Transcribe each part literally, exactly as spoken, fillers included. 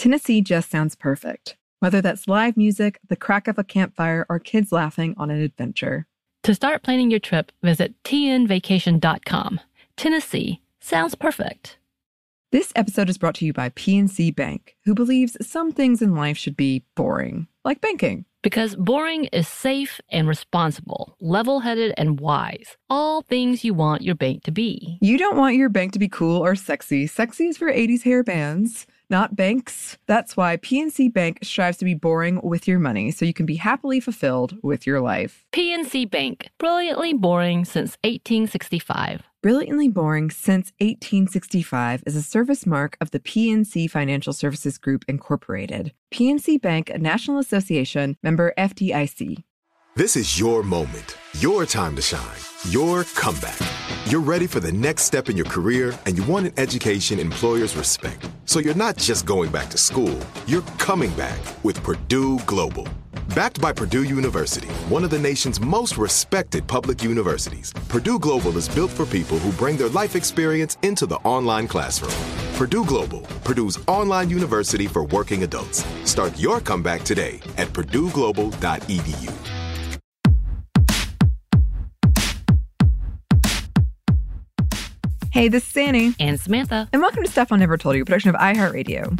Tennessee just sounds perfect. Whether that's live music, the crack of a campfire, or kids laughing on an adventure. To start planning your trip, visit T N vacation dot com. Tennessee sounds perfect. This episode is brought to you by P N C Bank, who believes some things in life should be boring, like banking. Because boring is safe and responsible, level-headed and wise. All things you want your bank to be. You don't want your bank to be cool or sexy. Sexy is for eighties hair bands, not banks. That's why P N C Bank strives to be boring with your money so you can be happily fulfilled with your life. P N C Bank, brilliantly boring since eighteen sixty-five. Brilliantly Boring Since eighteen sixty-five is a service mark of the P N C Financial Services Group, Incorporated. P N C Bank, a National Association, member F D I C. This is your moment, your time to shine, your comeback. You're ready for the next step in your career, and you want an education employers respect. So you're not just going back to school, you're coming back with Purdue Global. Backed by Purdue University, one of the nation's most respected public universities, Purdue Global is built for people who bring their life experience into the online classroom. Purdue Global, Purdue's online university for working adults. Start your comeback today at purdue global dot e d u. Hey, this is Annie. And Samantha. And welcome to Stuff I Never Told You, a production of iHeartRadio.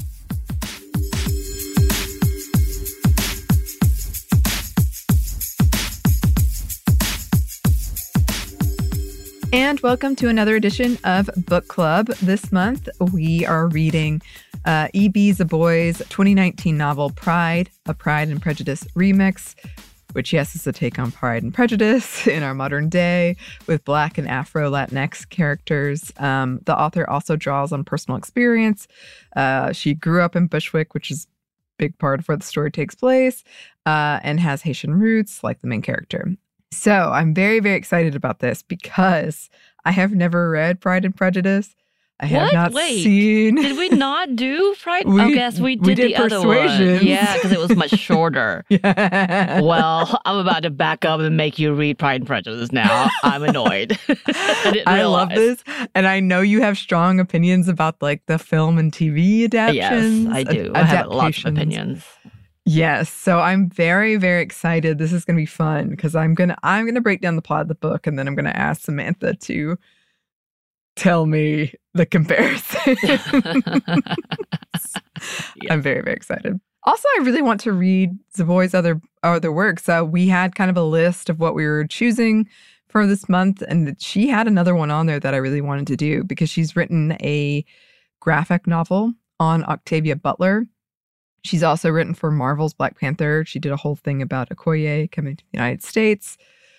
And welcome to another edition of Book Club. This month, we are reading uh, E B. Szaboy's twenty nineteen novel, Pride, a Pride and Prejudice remix, which, yes, is a take on Pride and Prejudice in our modern day with Black and Afro Latinx characters. Um, the author also draws on personal experience. Uh, she grew up in Bushwick, which is a big part of where the story takes place, uh, and has Haitian roots, like the main character. So I'm very, very excited about this because I have never read Pride and Prejudice. I have what? not Wait, seen... Did we not do Pride? We, oh, yes, we did, we did the other Persuasion. one. Yeah, because it was much shorter. Yeah. Well, I'm about to back up and make you read Pride and Prejudice now. I'm annoyed. I, I love this. And I know you have strong opinions about like the film and T V adaptations. Yes, I do. Ad- I have lots of opinions. Yes, so I'm very, very excited. This is going to be fun because I'm gonna I'm gonna break down the plot of the book, and then I'm gonna ask Samantha to tell me the comparison. Yeah. I'm very, very excited. Also, I really want to read Szaboy's other other works. Uh, we had kind of a list of what we were choosing for this month, and she had another one on there that I really wanted to do because she's written a graphic novel on Octavia Butler. She's also written for Marvel's Black Panther. She did a whole thing about Okoye coming to the United States.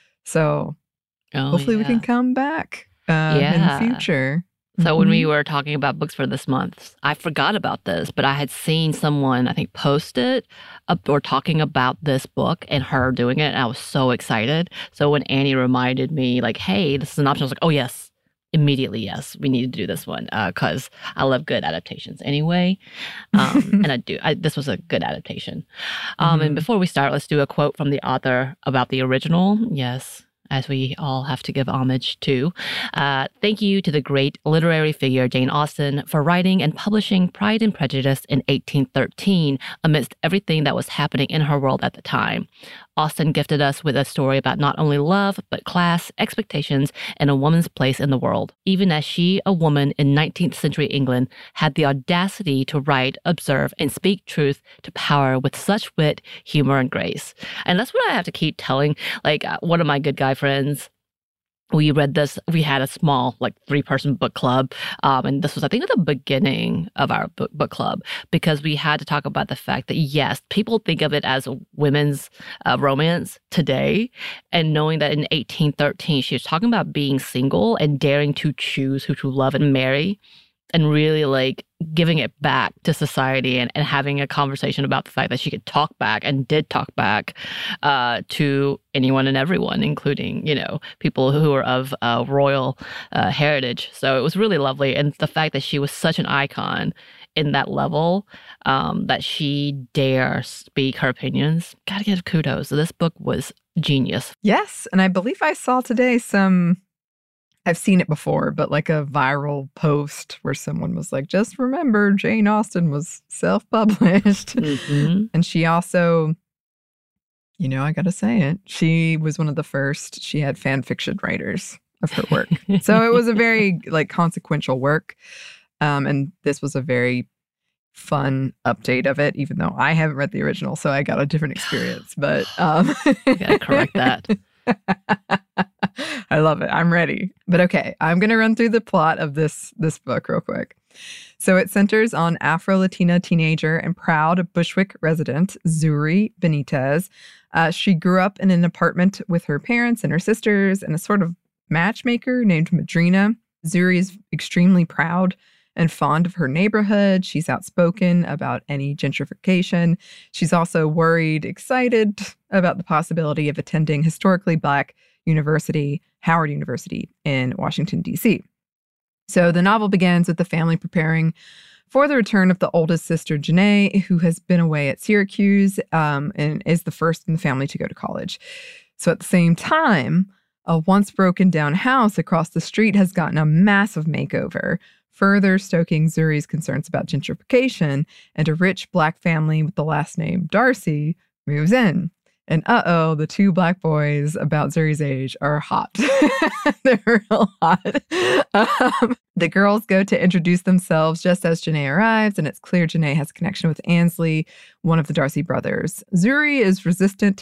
So oh, hopefully yeah. we can come back uh, yeah. in the future. So mm-hmm. when we were talking about books for this month, I forgot about this, but I had seen someone, I think, post it uh, or talking about this book and her doing it. And I was so excited. So when Annie reminded me, like, hey, this is an option, I was like, oh, yes. Immediately, yes, we need to do this one because uh, I love good adaptations anyway. Um, and I do. I, this was a good adaptation. Um, mm-hmm. And before we start, let's do a quote from the author about the original. Yes, as we all have to give homage to. Uh, Thank you to the great literary figure Jane Austen for writing and publishing Pride and Prejudice in eighteen thirteen amidst everything that was happening in her world at the time. Austen gifted us with a story about not only love, but class, expectations, and a woman's place in the world, even as she, a woman in nineteenth century England, had the audacity to write, observe, and speak truth to power with such wit, humor, and grace. And that's what I have to keep telling, like, uh, one of my good guy friends. We read this, we had a small, like, three-person book club, um, and this was, I think, at the beginning of our book, book club, because we had to talk about the fact that, yes, people think of it as a women's uh, romance today, and knowing that in eighteen thirteen, she was talking about being single and daring to choose who to love and marry, and really, like, giving it back to society and, and having a conversation about the fact that she could talk back and did talk back uh, to anyone and everyone, including, you know, people who are of uh, royal uh, heritage. So it was really lovely. And the fact that she was such an icon in that level, um, that she dare speak her opinions, gotta give kudos. So this book was genius. Yes. And I believe I saw today some I've seen it before, but like a viral post where someone was like, just remember Jane Austen was self-published. Mm-hmm. And she also, you know, I got to say it, she was one of the first, she had fan fiction writers of her work. So it was a very like consequential work. Um, and this was a very fun update of it, even though I haven't read the original, so I got a different experience. But um, you gotta correct that. I love it. I'm ready. But okay, I'm going to run through the plot of this this book real quick. So it centers on Afro-Latina teenager and proud Bushwick resident, Zuri Benitez. Uh, she grew up in an apartment with her parents and her sisters and a sort of matchmaker named Madrina. Zuri is extremely proud and fond of her neighborhood. She's outspoken about any gentrification. She's also worried, excited about the possibility of attending historically Black university, Howard University in Washington, D C. So the novel begins with the family preparing for the return of the oldest sister, Janae, who has been away at Syracuse um, and is the first in the family to go to college. So at the same time, a once broken down house across the street has gotten a massive makeover, further stoking Zuri's concerns about gentrification, and a rich Black family with the last name Darcy moves in. And uh-oh, the two Black boys about Zuri's age are hot. They're real hot. Um, the girls go to introduce themselves just as Janae arrives, and it's clear Janae has a connection with Ansley, one of the Darcy brothers. Zuri is resistant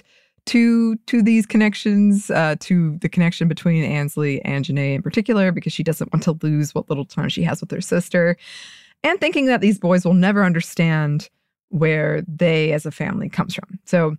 to to these connections, uh, to the connection between Ansley and Janae in particular, because she doesn't want to lose what little time she has with her sister, and thinking that these boys will never understand where they as a family comes from. So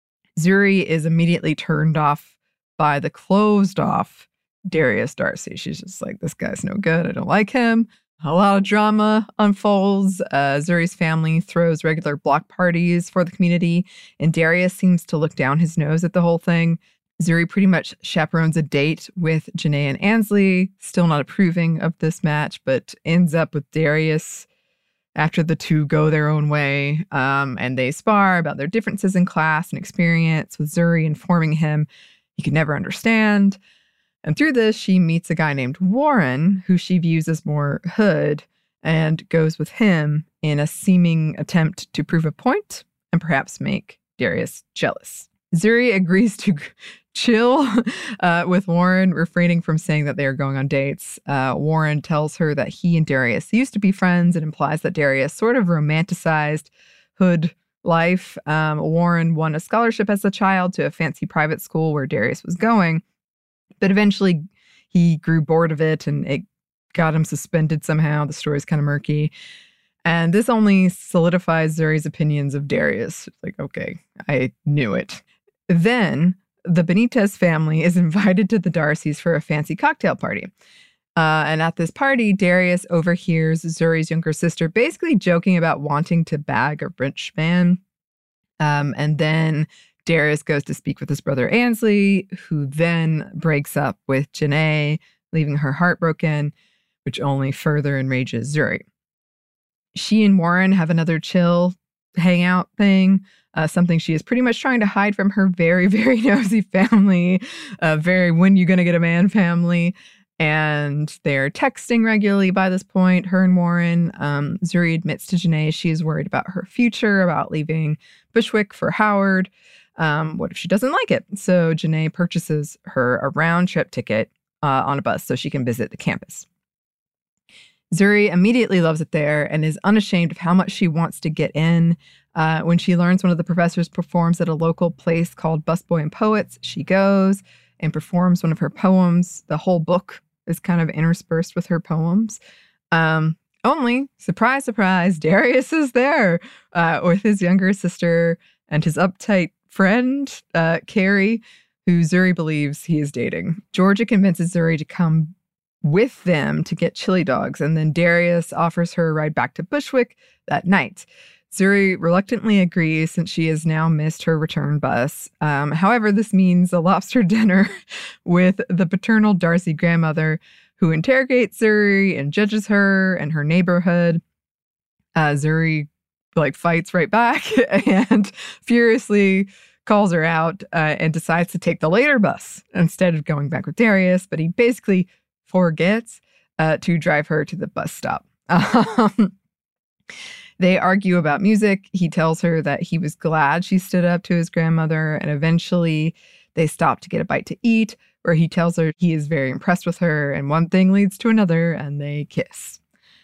Zuri is immediately turned off by the closed-off Darius Darcy. She's just like, this guy's no good. I don't like him. A lot of drama unfolds. Uh, Zuri's family throws regular block parties for the community, and Darius seems to look down his nose at the whole thing. Zuri pretty much chaperones a date with Janae and Ansley, still not approving of this match, but ends up with Darius after the two go their own way, um, and they spar about their differences in class and experience, with Zuri informing him he could never understand. And through this, she meets a guy named Warren, who she views as more hood, and goes with him in a seeming attempt to prove a point and perhaps make Darius jealous. Zuri agrees to chill uh, with Warren, refraining from saying that they are going on dates. Uh, Warren tells her that he and Darius used to be friends and implies that Darius sort of romanticized hood life. Um, Warren won a scholarship as a child to a fancy private school where Darius was going, but eventually he grew bored of it and it got him suspended somehow. The story's kind of murky. And this only solidifies Zuri's opinions of Darius. Like, okay, I knew it. Then the Benitez family is invited to the Darcys for a fancy cocktail party. Uh, and at this party, Darius overhears Zuri's younger sister basically joking about wanting to bag a rich man. Um, and then Darius goes to speak with his brother Ansley, who then breaks up with Janae, leaving her heartbroken, which only further enrages Zuri. She and Warren have another chill hangout thing, uh, something she is pretty much trying to hide from her very, very nosy family, uh, very when you gonna get a man family. And they're texting regularly by this point, her and Warren. Um, Zuri admits to Janae she is worried about her future, about leaving Bushwick for Howard. Um, what if she doesn't like it? So Janae purchases her a round-trip ticket uh, on a bus so she can visit the campus. Zuri immediately loves it there and is unashamed of how much she wants to get in. Uh, when she learns one of the professors performs at a local place called Busboy and Poets, she goes and performs one of her poems. The whole book is kind of interspersed with her poems. Um, only, surprise, surprise, Darius is there uh, with his younger sister and his uptight friend, uh, Carrie, who Zuri believes he is dating. Georgia convinces Zuri to come with them to get chili dogs, and then Darius offers her a ride back to Bushwick that night. Zuri reluctantly agrees since she has now missed her return bus. Um, however, this means a lobster dinner with the paternal Darcy grandmother, who interrogates Zuri and judges her and her neighborhood. Uh, Zuri like fights right back and furiously calls her out uh, and decides to take the later bus instead of going back with Darius. But he basically forgets uh, to drive her to the bus stop. Um, they argue about music. He tells her that he was glad she stood up to his grandmother, and eventually they stop to get a bite to eat, where he tells her he is very impressed with her, and one thing leads to another, and they kiss.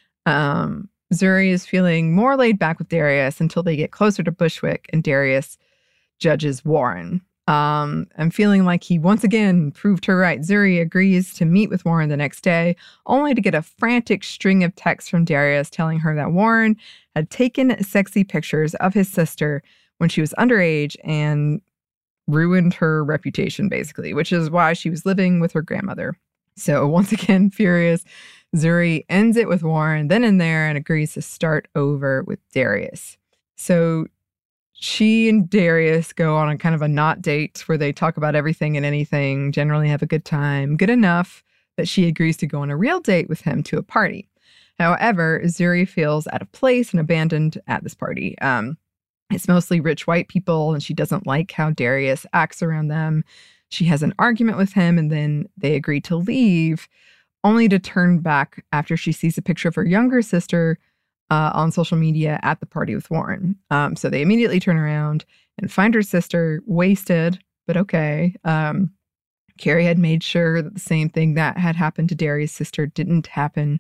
Um, Zuri is feeling more laid back with Darius until they get closer to Bushwick, and Darius judges Warren. Um, I'm feeling like he once again proved her right. Zuri agrees to meet with Warren the next day, only to get a frantic string of texts from Darius telling her that Warren had taken sexy pictures of his sister when she was underage and ruined her reputation, basically, which is why she was living with her grandmother. So once again, furious, Zuri ends it with Warren then and there and agrees to start over with Darius. So she and Darius go on a kind of a not date where they talk about everything and anything, generally have a good time, good enough that she agrees to go on a real date with him to a party. However, Zuri feels out of place and abandoned at this party. Um, it's mostly rich white people, and she doesn't like how Darius acts around them. She has an argument with him, and then they agree to leave, only to turn back after she sees a picture of her younger sister Uh, on social media at the party with Warren. Um, so they immediately turn around and find her sister wasted, but okay. Um, Carrie had made sure that the same thing that had happened to Darius' sister didn't happen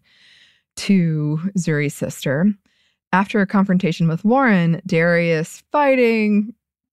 to Zuri's sister. After a confrontation with Warren, Darius fighting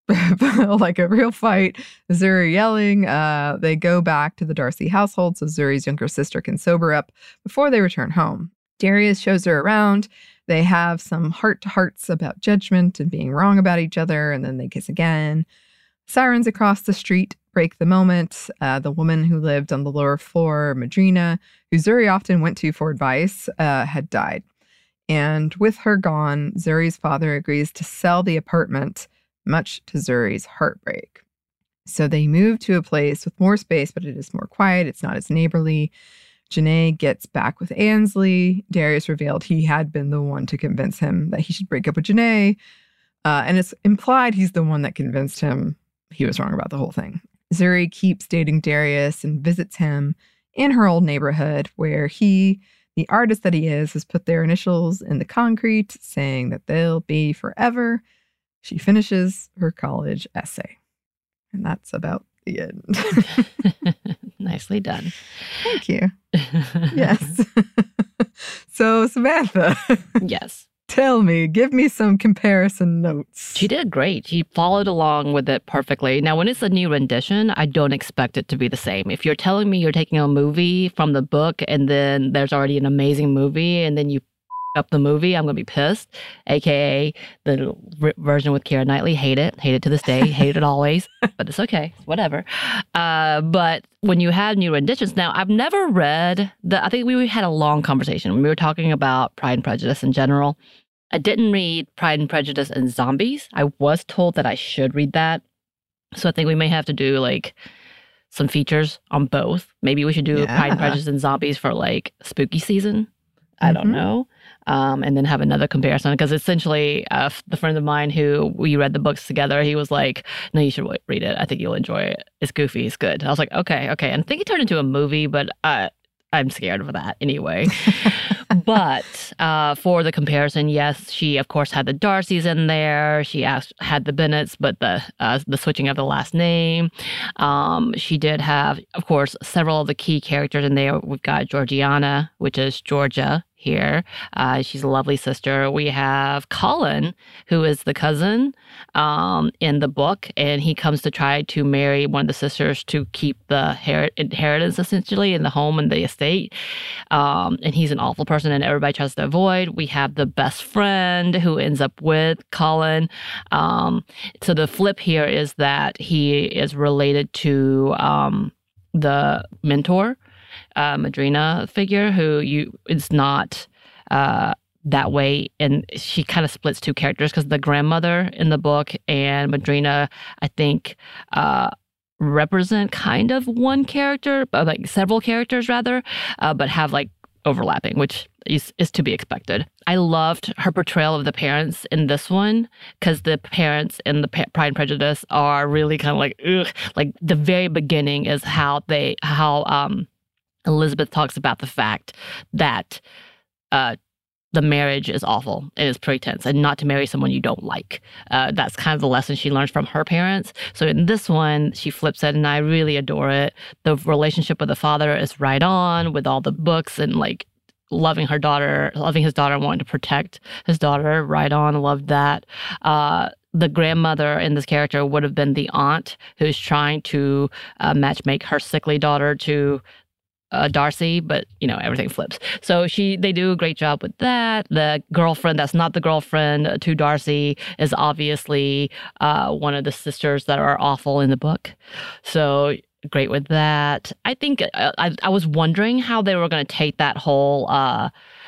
like a real fight, Zuri yelling, uh, they go back to the Darcy household so Zuri's younger sister can sober up before they return home. Darius shows her around. They have some heart-to-hearts about judgment and being wrong about each other, and then they kiss again. Sirens across the street break the moment. Uh, the woman who lived on the lower floor, Madrina, who Zuri often went to for advice, uh, had died. And with her gone, Zuri's father agrees to sell the apartment, much to Zuri's heartbreak. So they move to a place with more space, but it is more quiet. It's not as neighborly. Janae gets back with Ansley. Darius revealed he had been the one to convince him that he should break up with Janae. Uh, and it's implied he's the one that convinced him he was wrong about the whole thing. Zuri keeps dating Darius and visits him in her old neighborhood where he, the artist that he is, has put their initials in the concrete, saying that they'll be forever. She finishes her college essay. And that's about the end. Nicely done. Thank you. Yes. So, Samantha. Yes. Tell me, give me some comparison notes. She did great. She followed along with it perfectly. Now, when it's a new rendition, I don't expect it to be the same. If you're telling me you're taking a movie from the book and then there's already an amazing movie and then you up the movie, I'm going to be pissed, a k a the r- version with Keira Knightley. Hate it. Hate it to this day. Hate it always. But it's okay. Whatever. Uh, but when you have new renditions, now, I've never read the, I think we had a long conversation when we were talking about Pride and Prejudice in general. I didn't read Pride and Prejudice and Zombies. I was told that I should read that. So I think we may have to do like some features on both. Maybe we should do Yeah. Pride and Prejudice and Zombies for like spooky season. I don't Mhm. know. Um, and then have another comparison because essentially uh, the friend of mine who we read the books together, he was like, no, you should read it. I think you'll enjoy it. It's goofy. It's good. I was like, okay, okay. And I think it turned into a movie, but uh, I'm scared of that anyway. But uh, for the comparison, yes, she, of course, had the Darcys in there. She asked, had the Bennets, but the uh, the switching of the last name. Um, she did have, of course, several of the key characters in there. We've got Georgiana, which is Georgia here. Uh, she's a lovely sister. We have Colin, who is the cousin um, in the book, and he comes to try to marry one of the sisters to keep the her- inheritance, essentially, in the home and the estate. Um, and he's an awful person, and everybody tries to avoid. We have the best friend who ends up with Colin. Um, so the flip here is that he is related to um, the mentor, Uh, Madrina figure, who you is not uh, that way, and she kind of splits two characters because the grandmother in the book and Madrina, I think, uh, represent kind of one character, but like several characters rather, uh, but have like overlapping, which is, is to be expected. I loved her portrayal of the parents in this one because the parents in the pa- Pride and Prejudice are really kind of like, ugh, like the very beginning is how they how um. Elizabeth talks about the fact that uh, the marriage is awful and is pretense, and not to marry someone you don't like. Uh, that's kind of the lesson she learned from her parents. So in this one, she flips it, and I really adore it. The relationship with the father is right on with all the books and like loving her daughter, loving his daughter, and wanting to protect his daughter. Right on. Loved that. Uh, the grandmother in this character would have been the aunt who's trying to uh, matchmake her sickly daughter to Uh, Darcy, but you know, everything flips. So she, they do a great job with that. The girlfriend that's not the girlfriend to Darcy is obviously uh, one of the sisters that are awful in the book. So great with that. I think uh, I, I was wondering how they were going to take that whole uh,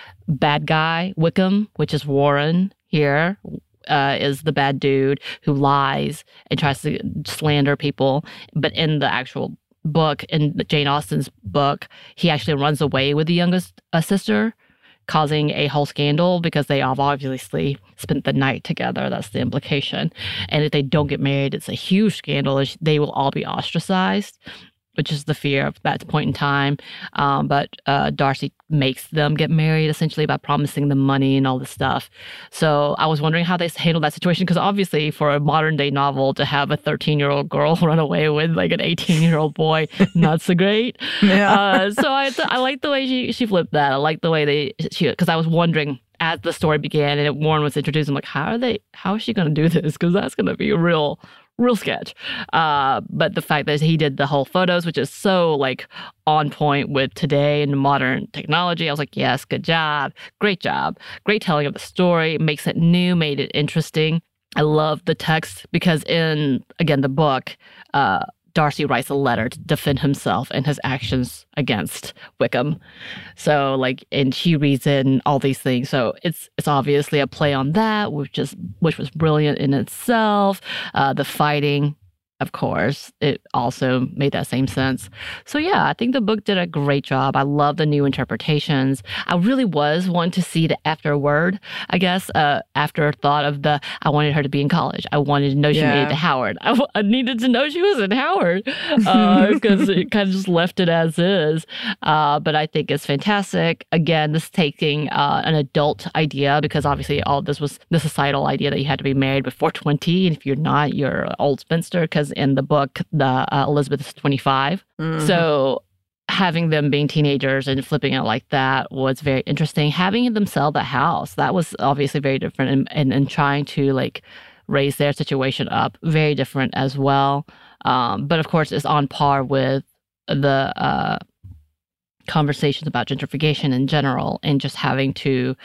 bad guy Wickham, which is Warren here. Uh, is the bad dude who lies and tries to slander people, but in the actual book, in Jane Austen's book, he actually runs away with the youngest uh, sister, causing a whole scandal because they have obviously spent the night together. That's the implication. And if they don't get married, it's a huge scandal. They will all be ostracized, which is the fear of that point in time. Um, but uh, Darcy makes them get married essentially by promising them money and all this stuff. So I was wondering how they handled that situation, because obviously for a modern day novel to have a thirteen-year-old girl run away with like an eighteen-year-old boy, not so great. Yeah. Uh, so I th- I like the way she she flipped that. I like the way they she because I was wondering as the story began and Warren was introduced, I'm like, how are they? How is she going to do this? Because that's going to be a real. Real sketch. Uh, but the fact that he did the whole photos, which is so like on point with today and modern technology, I was like, yes, good job. Great job. Great telling of the story. Makes it new, made it interesting. I love the text because in, again, the book, uh, Darcy writes a letter to defend himself and his actions against Wickham. So, like, and she reads it and all these things. So it's it's obviously a play on that, which is which was brilliant in itself. Uh, the fighting, of course, it also made that same sense. So yeah, I think the book did a great job. I love the new interpretations. I really was wanting to see the afterword, I guess, uh, afterthought of the, I wanted her to be in college. I wanted to know she Yeah. made it to Howard. I, w- I needed to know she was in Howard because uh, it kind of just left it as is. Uh, but I think it's fantastic. Again, this taking uh, an adult idea, because obviously all this was the societal idea that you had to be married before twenty. And if you're not, you're an old spinster, because in the book, the uh, Elizabeth is twenty-five. Mhm. So having them being teenagers and flipping it like that was very interesting. Having them sell the house, that was obviously very different. And, and, and trying to like raise their situation up, very different as well. Um, but of course, it's on par with the uh, conversations about gentrification in general and just having to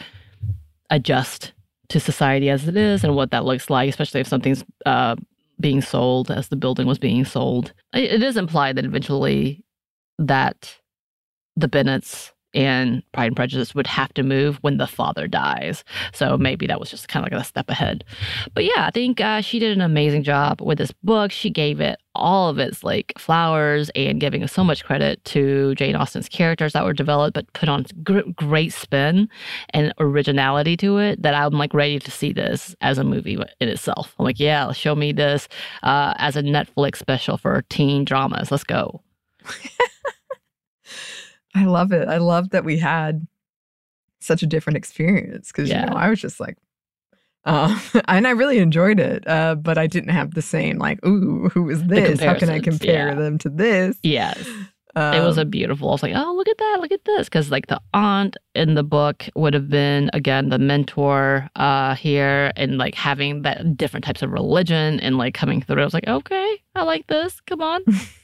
adjust to society as it is and what that looks like, especially if something's uh, being sold as the building was being sold. It, it is implied that eventually that the Bennets and Pride and Prejudice would have to move when the father dies. So maybe that was just kind of like a step ahead. But yeah, I think uh, she did an amazing job with this book. She gave it all of its like flowers and giving so much credit to Jane Austen's characters that were developed, but put on gr- great spin and originality to it that I'm like ready to see this as a movie in itself. I'm like, yeah, show me this uh, as a Netflix special for teen dramas. Let's go. I love it. I love that we had such a different experience because, Yeah. you know, I was just like, uh, and I really enjoyed it, uh, but I didn't have the same, like, ooh, who is this? How can I comparisons, compare yeah. them to this? Yes. Um, It was a beautiful, I was like, oh, look at that, look at this. Because like the aunt in the book would have been, again, the mentor uh, here and like having that different types of religion and like coming through. I was like, okay, I like this. Come on.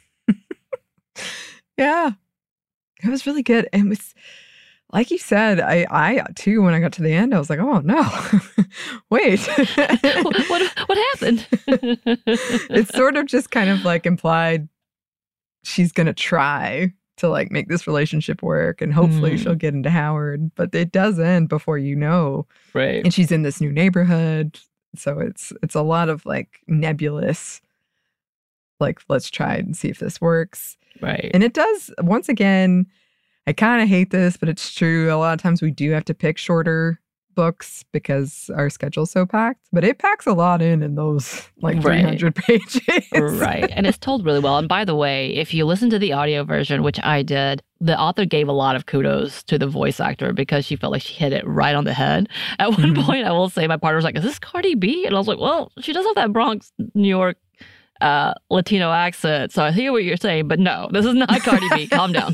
yeah. It was really good. And it was, like you said, I, I too, when I got to the end, I was like, oh, no, wait. what, what, what happened? It's sort of just kind of like implied she's going to try to like make this relationship work and hopefully Mm. she'll get into Howard, but it does end before you know. Right. And she's in this new neighborhood. So it's it's a lot of like nebulous, like, let's try and see if this works. Right. And it does, once again, I kind of hate this, but it's true. A lot of times we do have to pick shorter books because our schedule's so packed, but it packs a lot in in those like Right. three hundred pages. Right. And it's told really well. And by the way, if you listen to the audio version, which I did, the author gave a lot of kudos to the voice actor because she felt like she hit it right on the head. At one mm-hmm. point, I will say, my partner was like, is this Cardi B? And I was like, well, she does have that Bronx, New York uh, Latino accent. So I hear what you're saying, but no, this is not Cardi B. Calm down.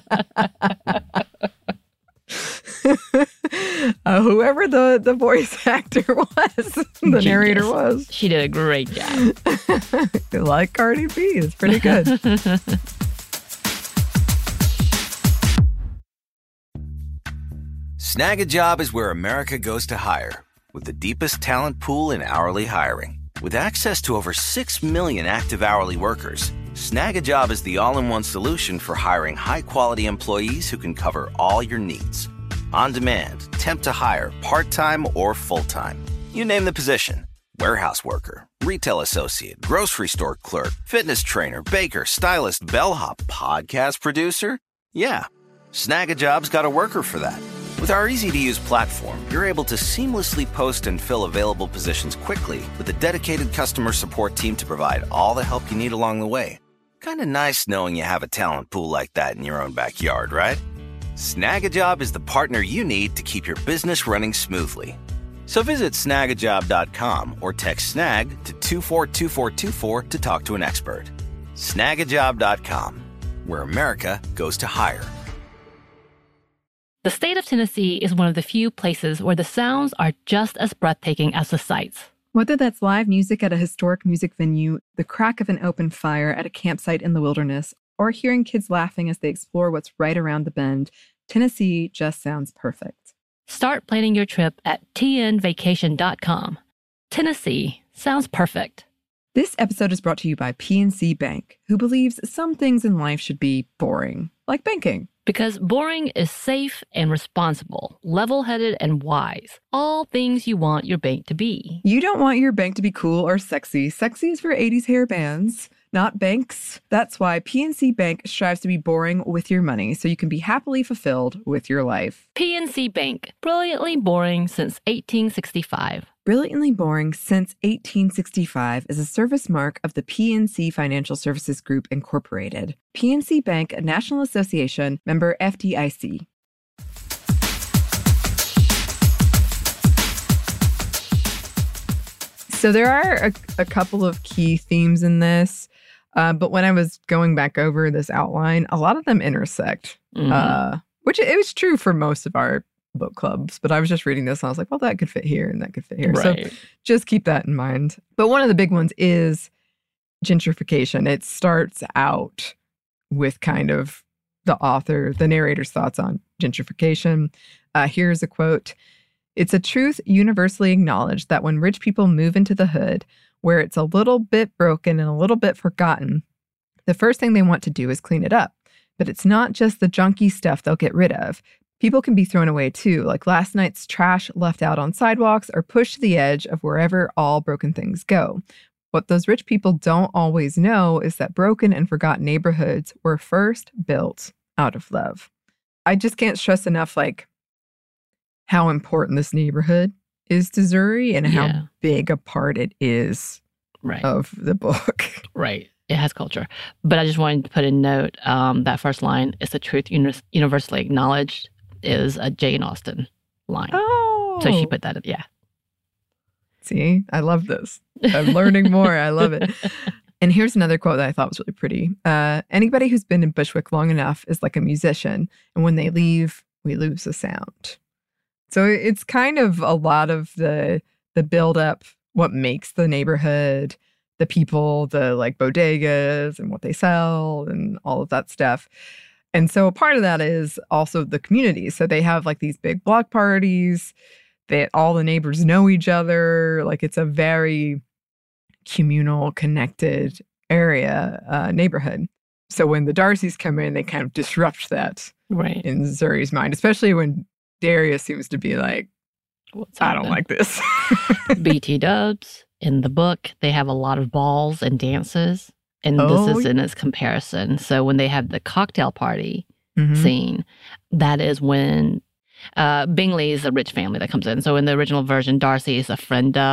uh, whoever the, the voice actor was, the Genius. narrator was. She did a great job. Like Cardi B. It's pretty good. Snag a Job is where America goes to hire, with the deepest talent pool in hourly hiring. With access to over six million active hourly workers, Snag a Job is the all-in-one solution for hiring high-quality employees who can cover all your needs. On demand, temp to hire, part-time or full-time. You name the position. Warehouse worker, retail associate, grocery store clerk, fitness trainer, baker, stylist, bellhop, podcast producer. Yeah, Snag a Job's got a worker for that. With our easy-to-use platform, you're able to seamlessly post and fill available positions quickly with a dedicated customer support team to provide all the help you need along the way. Kind of nice knowing you have a talent pool like that in your own backyard, right? Snag a Job is the partner you need to keep your business running smoothly. So visit snag a job dot com or text SNAG to two four two four two four to talk to an expert. snag a job dot com, where America goes to hire. The state of Tennessee is one of the few places where the sounds are just as breathtaking as the sights. Whether that's live music at a historic music venue, the crack of an open fire at a campsite in the wilderness, or hearing kids laughing as they explore what's right around the bend, Tennessee just sounds perfect. Start planning your trip at T N vacation dot com. Tennessee sounds perfect. This episode is brought to you by P N C Bank, who believes some things in life should be boring, like banking. Because boring is safe and responsible, level-headed and wise. All things you want your bank to be. You don't want your bank to be cool or sexy. Sexy is for eighties hair bands, not banks. That's why P N C Bank strives to be boring with your money so you can be happily fulfilled with your life. P N C Bank, brilliantly boring since eighteen sixty-five. Brilliantly Boring Since eighteen sixty-five is a service mark of the P N C Financial Services Group, Incorporated. P N C Bank, a National Association, member F D I C. So there are a, a couple of key themes in this, uh, but when I was going back over this outline, a lot of them intersect, mm-hmm. uh, which it was true for most of our book clubs, but I was just reading this and I was like, well, that could fit here and that could fit here. Right. So just keep that in mind. But one of the big ones is gentrification. It starts out with kind of the author, the narrator's thoughts on gentrification. Uh, here's a quote. "It's a truth universally acknowledged that when rich people move into the hood, where it's a little bit broken and a little bit forgotten, the first thing they want to do is clean it up. But it's not just the junky stuff they'll get rid of. People can be thrown away too, like last night's trash left out on sidewalks or pushed to the edge of wherever all broken things go. What those rich people don't always know is that broken and forgotten neighborhoods were first built out of love." I just can't stress enough, like, how important this neighborhood is to Zuri and how yeah. big a part it is right. of the book. Right. It has culture. But I just wanted to put a note, um, that first line, "It's the truth uni- universally acknowledged," is a Jane Austen line. Oh. So she put that in, yeah. See, I love this. I'm learning more. I love it. And here's another quote that I thought was really pretty. Uh, "Anybody who's been in Bushwick long enough is like a musician. And when they leave, we lose the sound." So it's kind of a lot of the the build up, what makes the neighborhood, the people, the like bodegas and what they sell and all of that stuff. And so part of that is also the community. So they have like these big block parties that all the neighbors know each other. Like it's a very communal, connected area, uh, neighborhood. So when the Darcys come in, they kind of disrupt that right. in Zuri's mind, especially when Darius seems to be like, What's I don't like this. B T Dubs, in the book, they have a lot of balls and dances. And oh, this is in its comparison. So when they have the cocktail party mm-hmm. scene, that is when uh, Bingley is a rich family that comes in. So in the original version, Darcy is a friend of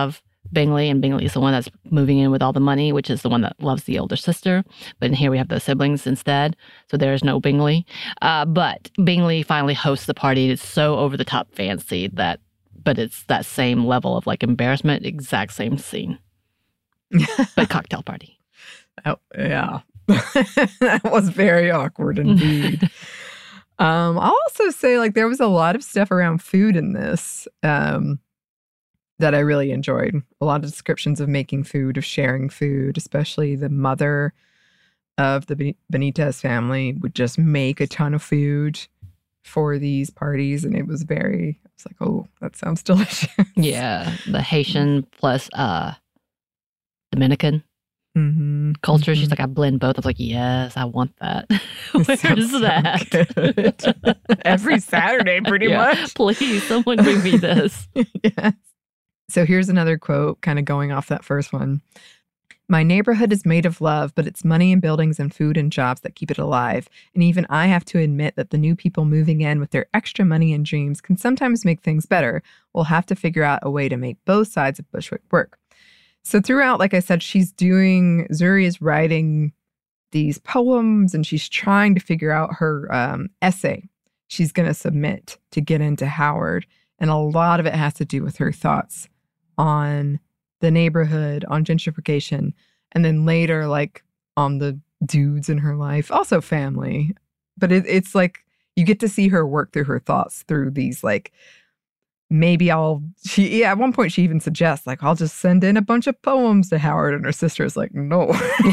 Bingley, and Bingley is the one that's moving in with all the money, which is the one that loves the older sister. But in here we have the siblings instead, so there is no Bingley. Uh, but Bingley finally hosts the party. It's so over the top fancy that, but it's that same level of like embarrassment, exact same scene, but cocktail party. Oh, yeah, that was very awkward indeed. um, I'll also say like there was a lot of stuff around food in this. Um, that I really enjoyed. A lot of descriptions of making food, of sharing food, especially the mother of the Benitez family would just make a ton of food for these parties. And it was very, I was like, oh, that sounds delicious. Yeah. The Haitian plus uh, Dominican mm-hmm. culture. Mm-hmm. She's like, I blend both. I was like, yes, I want that. Where's so that? Every Saturday, pretty yeah. much. Please, someone bring me this. Yes. So here's another quote, kind of going off that first one. My neighborhood is made of love, but it's money and buildings and food and jobs that keep it alive. And even I have to admit that the new people moving in with their extra money and dreams can sometimes make things better. We'll have to figure out a way to make both sides of Bushwick work. So throughout, like I said, she's doing, Zuri is writing these poems and she's trying to figure out her um, essay she's going to submit to get into Howard. And a lot of it has to do with her thoughts on the neighborhood, on gentrification, and then later, like, on the dudes in her life, also family. But it, it's like, you get to see her work through her thoughts through these, like, maybe I'll, she, yeah, at one point she even suggests, like, I'll just send in a bunch of poems to Howard, and her sister is like, no.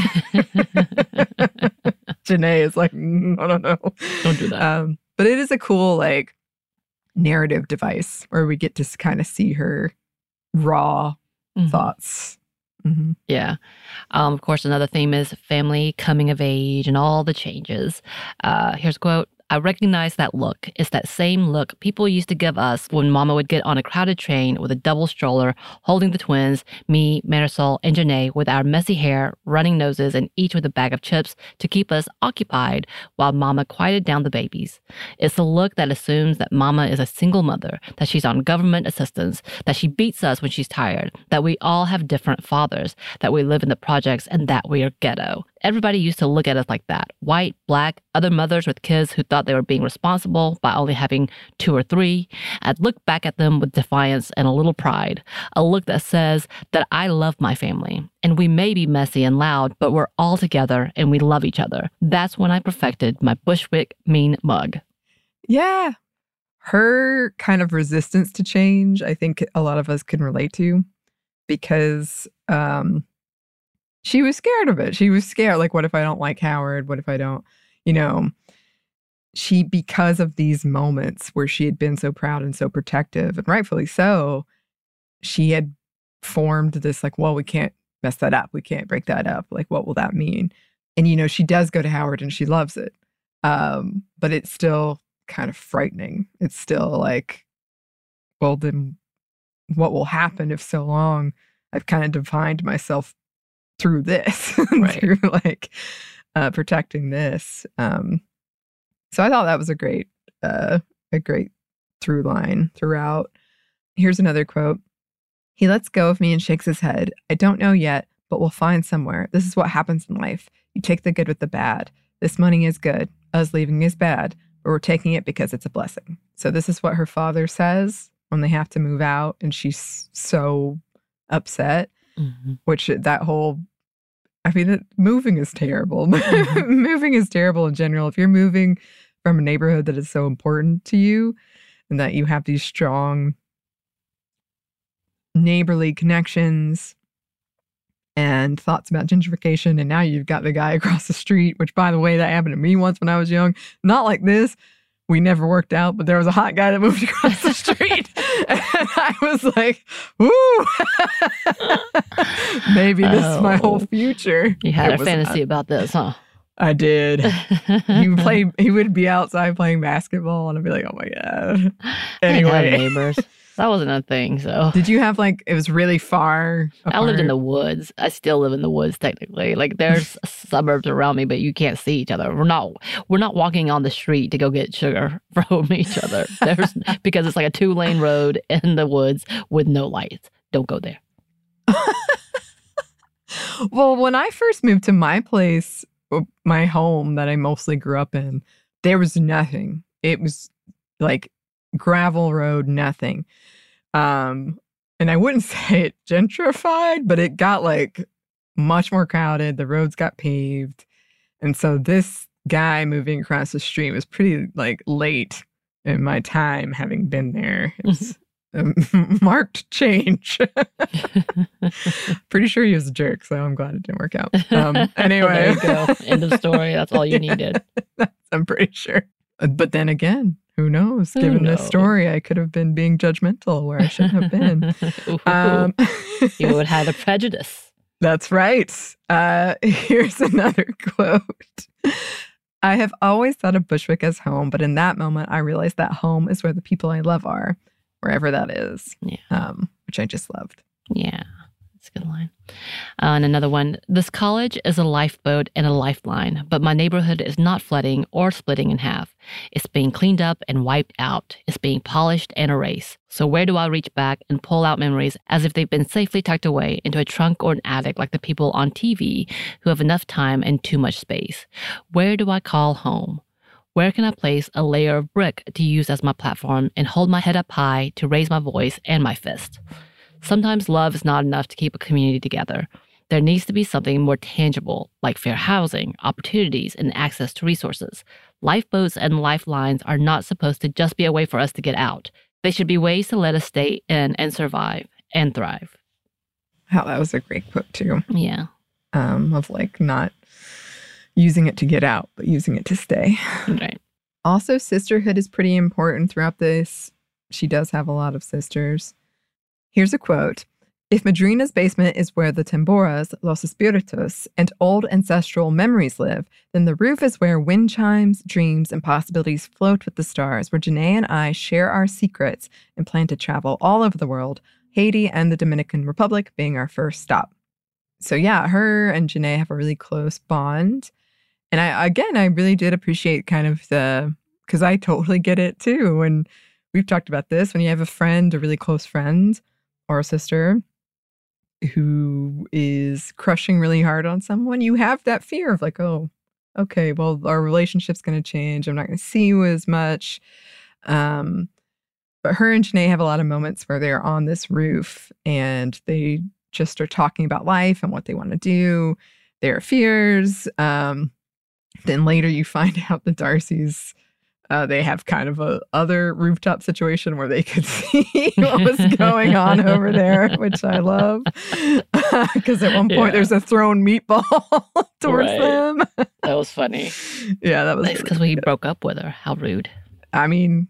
Janae is like, no, no, no. Don't do that. Um, but it is a cool, like, narrative device where we get to kind of see her raw mm-hmm. thoughts. Mm-hmm. Yeah. Um, of course, another theme is family, coming of age, and all the changes. Uh, here's a quote. I recognize that look. It's that same look people used to give us when Mama would get on a crowded train with a double stroller, holding the twins, me, Marisol, and Janae, with our messy hair, running noses, and each with a bag of chips to keep us occupied while Mama quieted down the babies. It's the look that assumes that Mama is a single mother, that she's on government assistance, that she beats us when she's tired, that we all have different fathers, that we live in the projects, and that we are ghetto. Everybody used to look at us like that. White, black, other mothers with kids who thought they were being responsible by only having two or three. I'd look back at them with defiance and a little pride. A look that says that I love my family. And we may be messy and loud, but we're all together and we love each other. That's when I perfected my Bushwick mean mug. Yeah. Her kind of resistance to change, I think a lot of us can relate to, because um, she was scared of it. She was scared. Like, what if I don't like Howard? What if I don't, you know, she, because of these moments where she had been so proud and so protective, and rightfully so, she had formed this like, well, we can't mess that up. We can't break that up. Like, what will that mean? And, you know, she does go to Howard and she loves it. Um, but it's still kind of frightening. It's still like, well, then what will happen if so long I've kind of defined myself through this, right. through like uh, protecting this. Um, so I thought that was a great, uh, a great through line throughout. Here's another quote. He lets go of me and shakes his head. I don't know yet, but we'll find somewhere. This is what happens in life. You take the good with the bad. This money is good. Us leaving is bad, but we're taking it because it's a blessing. So this is what her father says when they have to move out, and she's so upset. Mm-hmm. Which that whole, I mean, it, moving is terrible. Mm-hmm. Moving is terrible in general. If you're moving from a neighborhood that is so important to you and that you have these strong neighborly connections and thoughts about gentrification, and now you've got the guy across the street, which, by the way, that happened to me once when I was young. Not like this. We never worked out, but there was a hot guy that moved across the street. And I was like, woo, maybe this oh, is my whole future. You had it a fantasy not, about this, huh? I did. He would play, he would be outside playing basketball, and I'd be like, oh my God. Anyway. Neighbors. That wasn't a thing, so. Did you have like, it was really far apart? I lived in the woods. I still live in the woods, technically. Like, there's suburbs around me, but you can't see each other. We're not we're not walking on the street to go get sugar from each other. There's because it's like a two-lane road in the woods with no lights. Don't go there. Well, when I first moved to my place, my home that I mostly grew up in, there was nothing. It was like gravel road, nothing. Um, and I wouldn't say it gentrified, but it got like much more crowded. The roads got paved. And so this guy moving across the street was pretty like late in my time having been there. It was a marked change. Pretty sure he was a jerk, so I'm glad it didn't work out. Um, anyway. There you go. End of story. That's all you needed. I'm pretty sure. But then again, who knows? Who Given knows? this story, I could have been being judgmental where I shouldn't have been. um, You would have had a prejudice. That's right. Uh, here's another quote. I have always thought of Bushwick as home, but in that moment, I realized that home is where the people I love are, wherever that is, Yeah. um, which I just loved. Yeah. That's a good line. Uh, and another one. This college is a lifeboat and a lifeline, but my neighborhood is not flooding or splitting in half. It's being cleaned up and wiped out. It's being polished and erased. So where do I reach back and pull out memories as if they've been safely tucked away into a trunk or an attic like the people on T V who have enough time and too much space? Where do I call home? Where can I place a layer of brick to use as my platform and hold my head up high to raise my voice and my fist? Sometimes love is not enough to keep a community together. There needs to be something more tangible, like fair housing, opportunities, and access to resources. Lifeboats and lifelines are not supposed to just be a way for us to get out. They should be ways to let us stay in and survive and thrive. Wow, that was a great quote too. Yeah. Um, of like not using it to get out, but using it to stay. Right. Also, sisterhood is pretty important throughout this. She does have a lot of sisters. Here's a quote. If Madrina's basement is where the tamboras, los espíritus, and old ancestral memories live, then the roof is where wind chimes, dreams, and possibilities float with the stars, where Janae and I share our secrets and plan to travel all over the world, Haiti and the Dominican Republic being our first stop. So yeah, her and Janae have a really close bond. And I, again, I really did appreciate kind of the, because I totally get it too. And we've talked about this, when you have a friend, a really close friend, or a sister who is crushing really hard on someone, you have that fear of like, oh, okay, well, our relationship's going to change. I'm not going to see you as much. Um, but her and Janae have a lot of moments where they're on this roof and they just are talking about life and what they want to do, their fears. Um, then later you find out that Darcy's Uh, they have kind of a other rooftop situation where they could see what was going on over there, which I love. Because at one point Yeah. there's a thrown meatball towards Right. them. That was funny. Yeah, that was It's because really we good. broke up with her. How rude. I mean,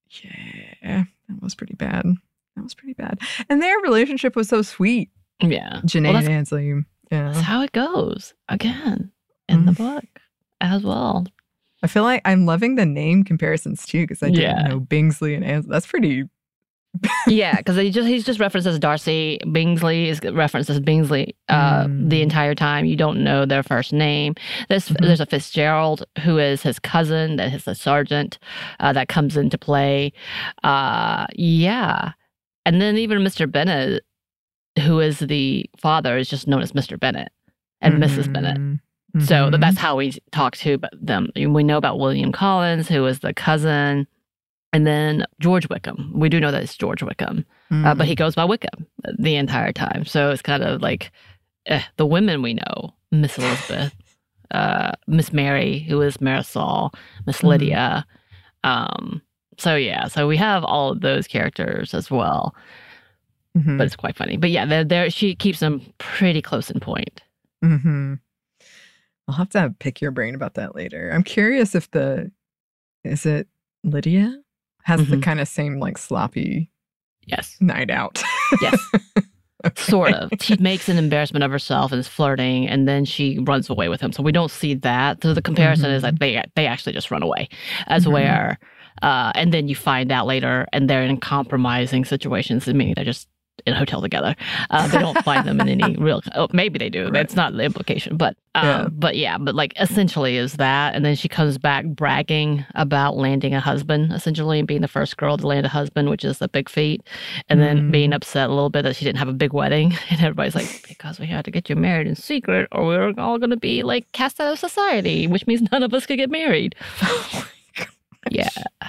yeah, that was pretty bad. That was pretty bad. And their relationship was so sweet. Yeah. Janae Well, that's, and Ansley. Yeah. that's how it goes. Again, in the Mm. book as well. I feel like I'm loving the name comparisons too, because I didn't Yeah. know Bingsley and Ansley. That's pretty. Yeah, because he just he's just referenced as Darcy. Bingsley is referenced as Bingsley uh, Mm. the entire time. You don't know their first name. There's Mhm. there's a Fitzgerald who is his cousin, that is the sergeant uh, that comes into play. Uh, yeah, and then even Mister Bennett, who is the father, is just known as Mister Bennett and Missus Bennett. Mhm. So Mhm. that's how we talk to them. We know about William Collins, who is the cousin, and then George Wickham. We do know that it's George Wickham, uh, but he goes by Wickham the entire time. So it's kind of like eh, the women we know: Miss Elizabeth, uh, Miss Mary, who is Marisol, Miss Mhm. Lydia. Um, so yeah, so we have all of those characters as well. Mhm. But it's quite funny. But yeah, they're, they're, she keeps them pretty close in point. Mm-hmm. I'll have to pick your brain about that later. I'm curious if the, is it Lydia? Has the Mhm. kind of same like sloppy Yes. night out. Yes. Okay. Sort of. She makes an embarrassment of herself and is flirting, and then she runs away with him. So we don't see that. So the comparison is like they they actually just run away, as Mhm. where, uh, and then you find out later, and they're in compromising situations. Meaning they're just in a hotel together. Uh, they don't find them in any real. Oh, maybe they do. Right. That's not the implication, but um, yeah. but yeah, but like essentially is that, and then she comes back bragging about landing a husband, essentially, and being the first girl to land a husband, which is a big feat, and then mm. being upset a little bit that she didn't have a big wedding, and everybody's like, because we had to get you married in secret, or we were all going to be like cast out of society, which means none of us could get married. Yeah.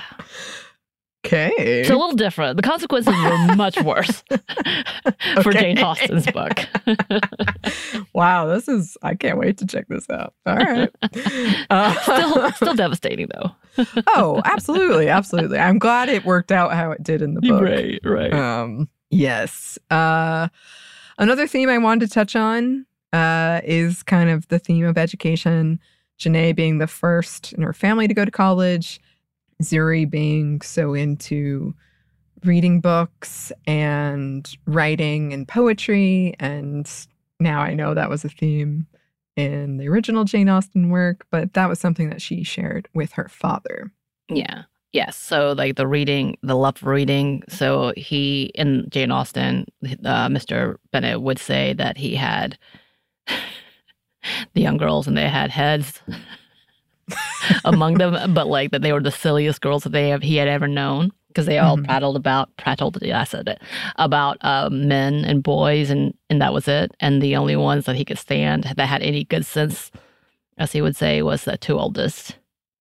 Okay. It's a little different. The consequences were much worse for Okay. Jane Austen's book. Wow, this is, I can't wait to check this out. All right. Uh, still, still devastating, though. oh, absolutely. Absolutely. I'm glad it worked out how it did in the book. Right, right. Um, yes. Uh, another theme I wanted to touch on uh, is kind of the theme of education. Janae being the first in her family to go to college. Zuri being so into reading books and writing and poetry. And now I know that was a theme in the original Jane Austen work, but that was something that she shared with her father. Yeah. Yes. So like the reading, the love of reading. So he, in Jane Austen, uh, Mister Bennet would say that he had the young girls and they had heads among them, but like that they were the silliest girls that they have he had ever known, because they all mm-hmm. prattled about prattled yeah I said it about um, men and boys, and and that was it. And the only ones that he could stand that had any good sense, as he would say, was the two oldest.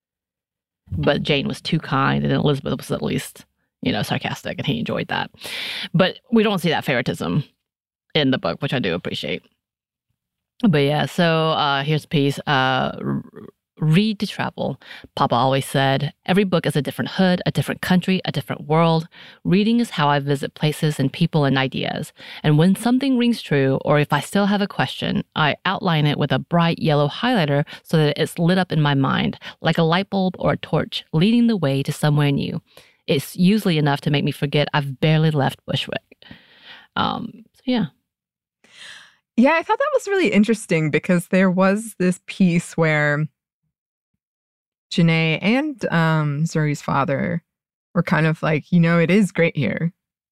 But Jane was too kind, and Elizabeth was at least, you know, sarcastic, and he enjoyed that. But we don't see that favoritism in the book, which I do appreciate. But yeah, so uh, here's a piece. Uh, Read to travel. Papa always said, every book is a different hood, a different country, a different world. Reading is how I visit places and people and ideas. And when something rings true, or if I still have a question, I outline it with a bright yellow highlighter so that it's lit up in my mind, like a light bulb or a torch, leading the way to somewhere new. It's usually enough to make me forget I've barely left Bushwick. Um, so yeah. Yeah, I thought that was really interesting because there was this piece where Janae and um, Zuri's father were kind of like, you know, it is great here,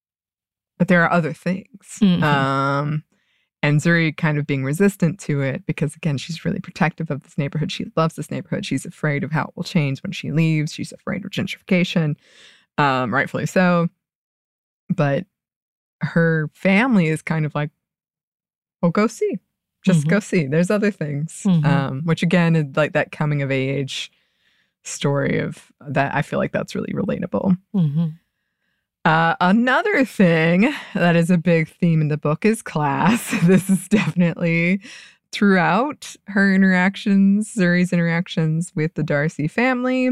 but there are other things. Mm-hmm. Um, and Zuri kind of being resistant to it because, again, she's really protective of this neighborhood. She loves this neighborhood. She's afraid of how it will change when she leaves. She's afraid of gentrification, um, rightfully so. But her family is kind of like, well, go see. Just mm-hmm. go see. There's other things, mm-hmm. um, which, again, is like that coming of age story of that. I feel like that's really relatable. Mm-hmm. Uh, another thing that is a big theme in the book is class. This is definitely throughout her interactions, Zuri's interactions with the Darcy family.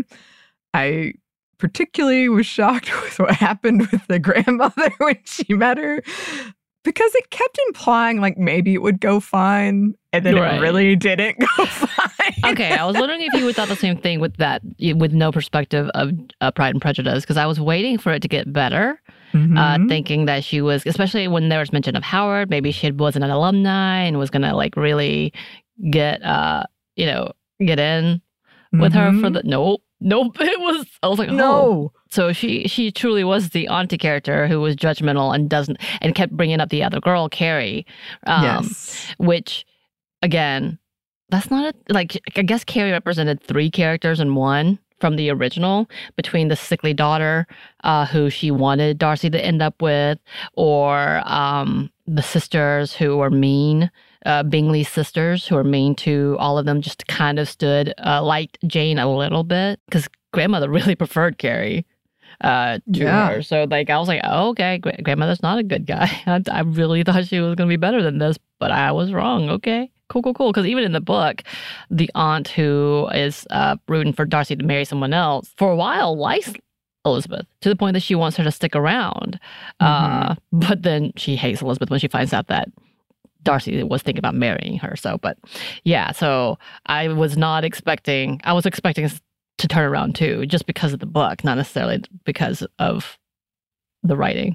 I particularly was shocked with what happened with the grandmother when she met her, because it kept implying like maybe it would go fine, and then right. it really didn't go fine. Okay, I was wondering if you would thought the same thing with that, with no perspective of uh, Pride and Prejudice, because I was waiting for it to get better, mm-hmm. uh, thinking that she was, especially when there was mention of Howard, maybe she wasn't an alumni and was going to like really get, uh, you know, get in with mm-hmm. her for the, nope, nope, it was, I was like, oh. No. So she she truly was the auntie character who was judgmental and doesn't, and kept bringing up the other girl, Carrie, um, yes. which, again, that's not a, like, I guess Carrie represented three characters in one from the original, between the sickly daughter uh, who she wanted Darcy to end up with, or um, the sisters who were mean, uh, Bingley's sisters who were mean to all of them, just kind of stood, uh, liked Jane a little bit, because grandmother really preferred Carrie uh, to yeah. her. So like, I was like, oh, okay, gra- grandmother's not a good guy. I, I really thought she was going to be better than this, but I was wrong. Okay. Cool, cool, cool. Because even in the book, the aunt who is uh, rooting for Darcy to marry someone else, for a while, likes Elizabeth to the point that she wants her to stick around. Mm-hmm. Uh, but then she hates Elizabeth when she finds out that Darcy was thinking about marrying her. So, but yeah, so I was not expecting, I was expecting to turn around too, just because of the book, not necessarily because of the writing.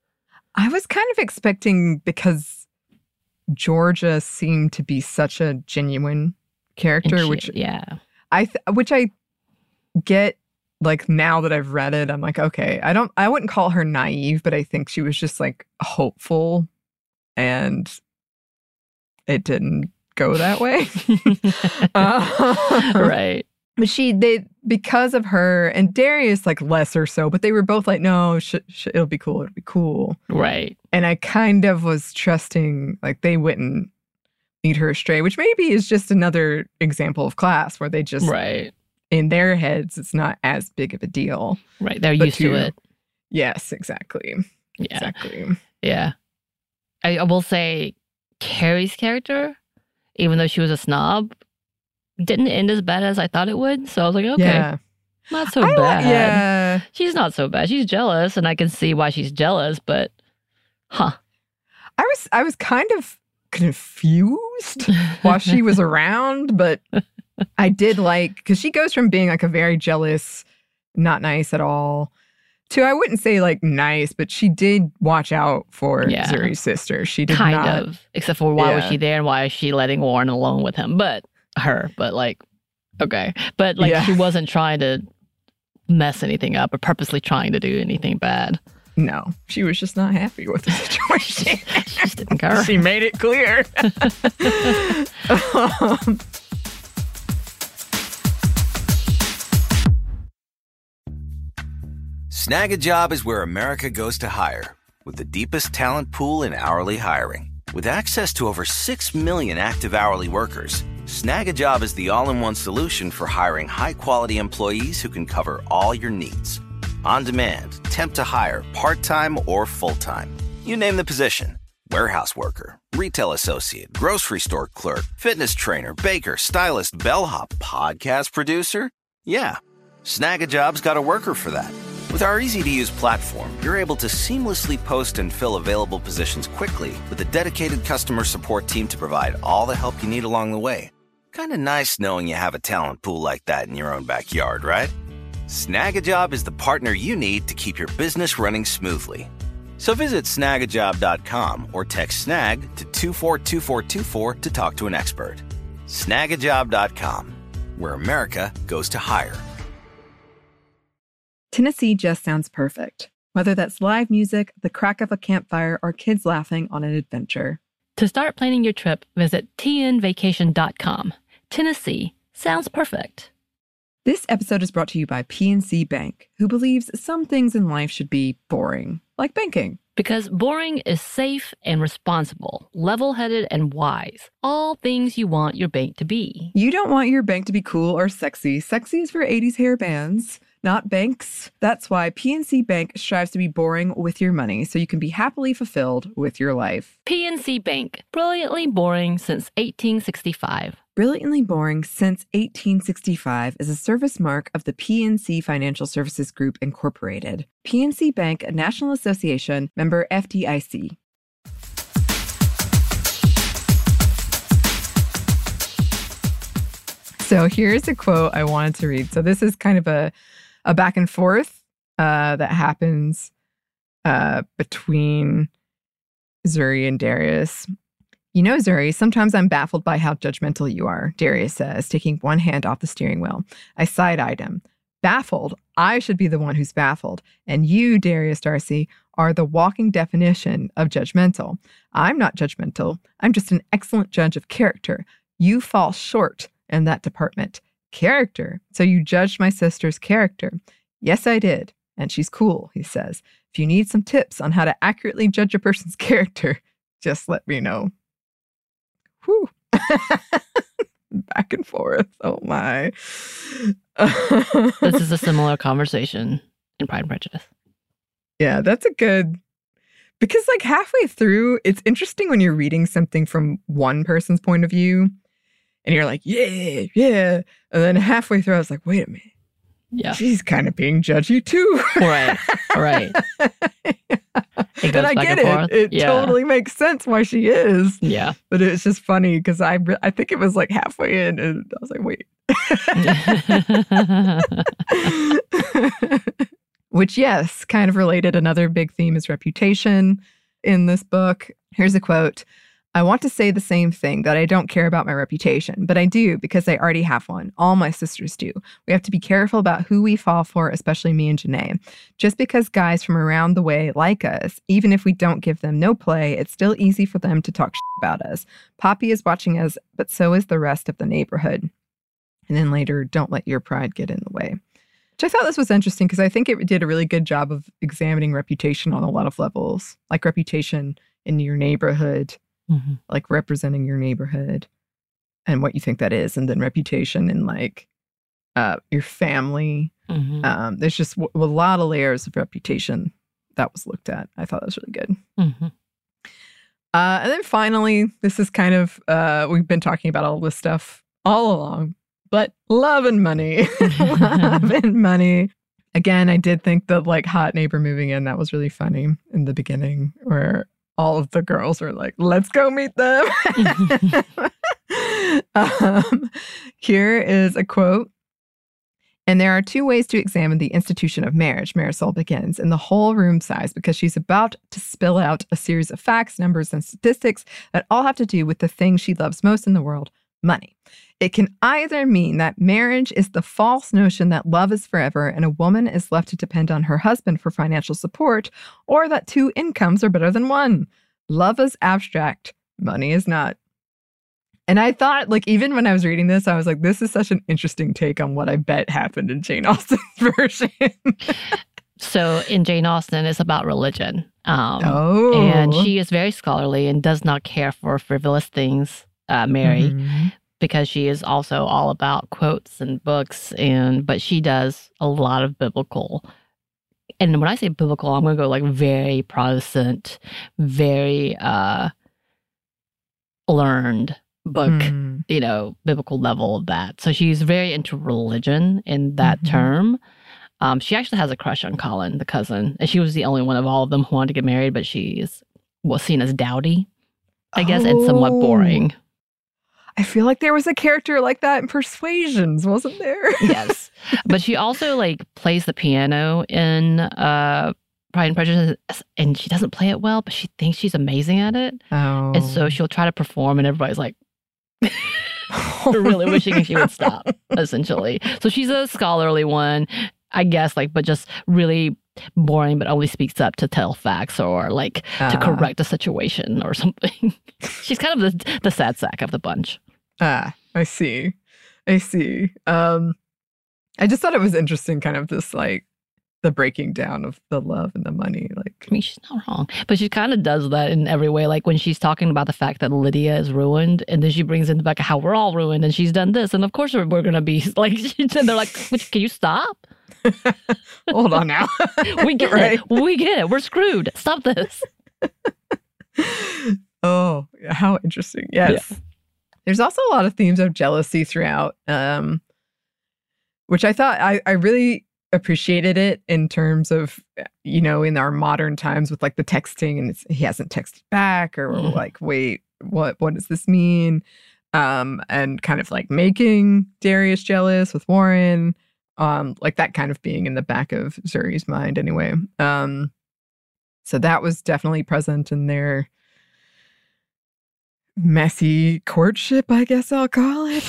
I was kind of expecting, because Georgia seemed to be such a genuine character, she, which yeah, I th- which I get like now that I've read it, I'm like, okay, I don't, I wouldn't call her naive, but I think she was just like hopeful, and it didn't go that way. uh, Right. But she, they, because of her and Darius, like less or so, but they were both like, no, sh- sh- it'll be cool. It'll be cool. Right. And I kind of was trusting, like, they wouldn't lead her astray, which maybe is just another example of class where they just, Right. in their heads, it's not as big of a deal. Right. They're But used to to- it. Yes, exactly. Yeah. Exactly. Yeah. I, I will say Carrie's character, even though she was a snob, didn't end as bad as I thought it would. So I was like, okay, Yeah. not so I li- bad. yeah. She's not so bad. She's jealous, and I can see why she's jealous, but huh. I was I was kind of confused while she was around, but I did like, because she goes from being like a very jealous, not nice at all, to, I wouldn't say like nice, but she did watch out for Yeah. Zuri's sister. She did Kind not. of. Except for why was Yeah. she there and why is she letting Warren alone with him? But her, but like, okay. But like, Yeah. she wasn't trying to mess anything up or purposely trying to do anything bad. No, she was just not happy with the situation. She just didn't care. She made it clear. um, Snag a Job is where America goes to hire, with the deepest talent pool in hourly hiring. With access to over six million active hourly workers, Snag a Job is the all-in-one solution for hiring high-quality employees who can cover all your needs. On demand, temp to hire, part-time or full-time. You name the position. Warehouse worker, retail associate, grocery store clerk, fitness trainer, baker, stylist, bellhop, podcast producer. Yeah, Snag a Job's got a worker for that. With our easy-to-use platform, you're able to seamlessly post and fill available positions quickly with a dedicated customer support team to provide all the help you need along the way. Kind of nice knowing you have a talent pool like that in your own backyard, right? Snag a Job is the partner you need to keep your business running smoothly. So visit snag a job dot com or text SNAG to two four two four two four to talk to an expert. snag a job dot com, where America goes to hire. Tennessee just sounds perfect. Whether that's live music, the crack of a campfire, or kids laughing on an adventure. To start planning your trip, visit t n vacation dot com. Tennessee sounds perfect. This episode is brought to you by P N C Bank, who believes some things in life should be boring, like banking. Because boring is safe and responsible, level-headed and wise. All things you want your bank to be. You don't want your bank to be cool or sexy. Sexy is for eighties hair bands, not banks. That's why P N C Bank strives to be boring with your money so you can be happily fulfilled with your life. P N C Bank, brilliantly boring since eighteen sixty-five. Brilliantly Boring Since eighteen sixty-five is a service mark of the P N C Financial Services Group, Incorporated. P N C Bank, a National Association, member F D I C. So here's a quote I wanted to read. So this is kind of a, a back and forth uh, that happens uh, between Zuri and Darius. You know, Zuri, sometimes I'm baffled by how judgmental you are, Darius says, taking one hand off the steering wheel. I side-eyed him. Baffled? I should be the one who's baffled. And you, Darius Darcy, are the walking definition of judgmental. I'm not judgmental. I'm just an excellent judge of character. You fall short in that department. Character? So you judged my sister's character? Yes, I did. And she's cool, he says. If you need some tips on how to accurately judge a person's character, just let me know. Whew. Back and forth. Oh my. This is a similar conversation in Pride and Prejudice. Yeah, that's a good, because like halfway through, it's interesting when you're reading something from one person's point of view and you're like, yeah, yeah. And then halfway through, I was like, wait a minute. Yeah. She's kind of being judgy too. Right. Right. It goes And I back get and it. forth. It Yeah. totally makes sense why she is. Yeah. But it's just funny because I, re- I think it was like halfway in and I was like, wait. Which, yes, kind of related. Another big theme is reputation in this book. Here's a quote. I want to say the same thing, that I don't care about my reputation, but I do because I already have one. All my sisters do. We have to be careful about who we fall for, especially me and Janae. Just because guys from around the way like us, even if we don't give them no play, it's still easy for them to talk shit about us. Poppy is watching us, but so is the rest of the neighborhood. And then later, don't let your pride get in the way. Which I thought this was interesting because I think it did a really good job of examining reputation on a lot of levels, like reputation in your neighborhood, mm-hmm. like representing your neighborhood and what you think that is, and then reputation in like uh, your family. Mm-hmm. Um, there's just w- a lot of layers of reputation that was looked at. I thought that was really good. Mm-hmm. Uh, and then finally, this is kind of, uh, we've been talking about all this stuff all along, but love and money. Love and money. Again, I did think the like hot neighbor moving in, that was really funny in the beginning, where all of the girls were like, let's go meet them. um, here is a quote. And there are two ways to examine the institution of marriage, Marisol begins, in the whole room sighs, because she's about to spill out a series of facts, numbers, and statistics that all have to do with the thing she loves most in the world, money. It can either mean that marriage is the false notion that love is forever and a woman is left to depend on her husband for financial support, or that two incomes are better than one. Love is abstract. Money is not. And I thought, like, even when I was reading this, I was like, this is such an interesting take on what I bet happened in Jane Austen's version. So in Jane Austen, it's about religion. Um, oh. And she is very scholarly and does not care for frivolous things, uh, Mary, mm-hmm. because she is also all about quotes and books. And but she does a lot of biblical. And when I say biblical, I'm going to go like very Protestant, very uh, learned book, mm. you know, biblical level of that. So she's very into religion in that mm-hmm. term. Um, she actually has a crush on Colin, the cousin. And she was the only one of all of them who wanted to get married, but she's was seen as dowdy, I oh. guess, and somewhat boring. I feel like there was a character like that in Persuasions, wasn't there? Yes. But she also like plays the piano in uh, Pride and Prejudice, and she doesn't play it well, but she thinks she's amazing at it. Oh. And so she'll try to perform, and everybody's like, they're really wishing she would stop, essentially. So she's a scholarly one, I guess, like, but just really boring, but only speaks up to tell facts or like uh, to correct a situation or something. She's kind of the, the sad sack of the bunch. Ah, I see. I see. Um, I just thought it was interesting, kind of this like the breaking down of the love and the money. Like, I mean, she's not wrong, but she kind of does that in every way. Like when she's talking about the fact that Lydia is ruined, and then she brings in the back of how we're all ruined, and she's done this, and of course we're, we're gonna be like. And they're like, "Can you stop? Hold on now. we get right. it. We get it. We're screwed. Stop this." Oh, how interesting! Yes, yeah. There's also a lot of themes of jealousy throughout, um, which I thought I, I really appreciated it in terms of, you know, in our modern times with like the texting and it's, he hasn't texted back, or mm. like, wait, what what does this mean? Um, and kind of like making Darius jealous with Warren, um, like that kind of being in the back of Zuri's mind anyway. Um, so that was definitely present in their messy courtship, I guess I'll call it.